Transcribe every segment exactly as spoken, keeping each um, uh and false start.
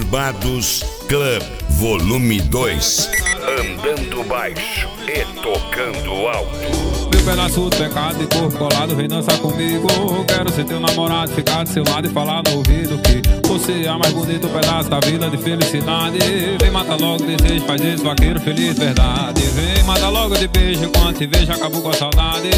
Conturbados Club, volume dois. Andando baixo e tocando alto. Meu pedaço de pecado e corpo colado, vem dançar comigo. Quero ser teu namorado, ficar do seu lado e falar no ouvido que você é a mais bonito pedaço da vida de felicidade. Vem matar logo o desejo, faz esse vaqueiro feliz, verdade. Vem matar logo de beijo, enquanto te vejo acabou com a saudade.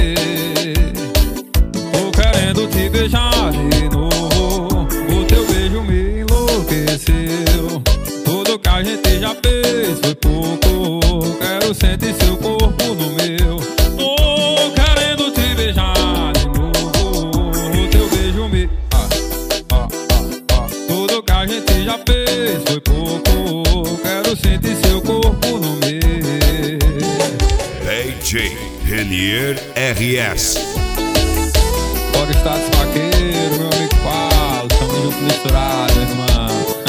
Tô querendo te beijar de novo, o teu beijo me enlouqueceu. Tudo que a gente já fez foi pouco, quero sentir seu corpo no meu. Tô querendo te beijar de novo, o teu beijo me... Ah, ah, ah, ah. Tudo que a gente já fez foi pouco, quero sentir seu corpo no meu. D J Renier R S. Pode estar vaqueiro, meu amigo Paulo, estamos juntos misturados, irmão.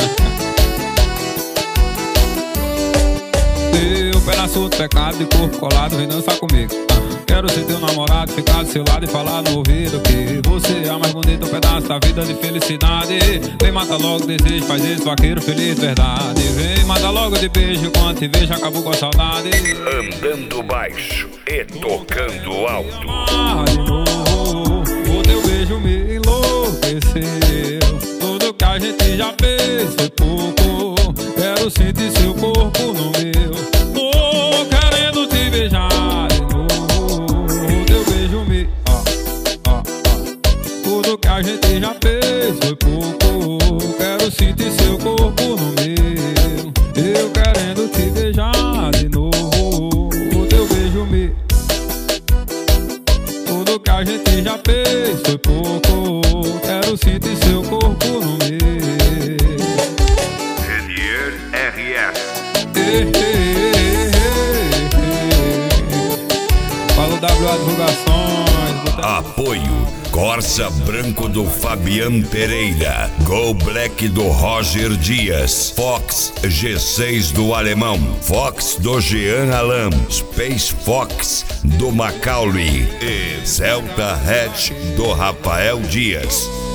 Teu pedaço de pecado de corpo colado, vem dançar comigo. Quero ser teu namorado, ficar do seu lado e falar no ouvido que você é a mais bonita, um pedaço da vida de felicidade. Vem matar logo o desejo, faz esse vaqueiro feliz, verdade. Vem matar logo de beijo, quando te vejo acabou com a saudade. Andando baixo e tocando alto. Ah, de novo, o teu beijo me enlouqueceu. Tudo que a gente já fez foi pouco, quero sentir seu corpo no meu. Tô querendo te beijar de novo, o teu beijo me... Ah, ah, ah. Tudo que a gente já fez foi pouco, quero sentir seu corpo no meu. Eu querendo te beijar de novo, o teu beijo me... Tudo que a gente já fez foi pouco, quero sentir seu corpo no meu. Renier R S. Ei, ei, ei, ei. Fala o W A Divulgações. Bota... Apoio Corsa Branco do Fabian Pereira, Go Black do Roger Dias, Fox G seis do Alemão, Fox do Jean Alam, Space Fox do Macaulay e Celta Hatch do Rafael Dias.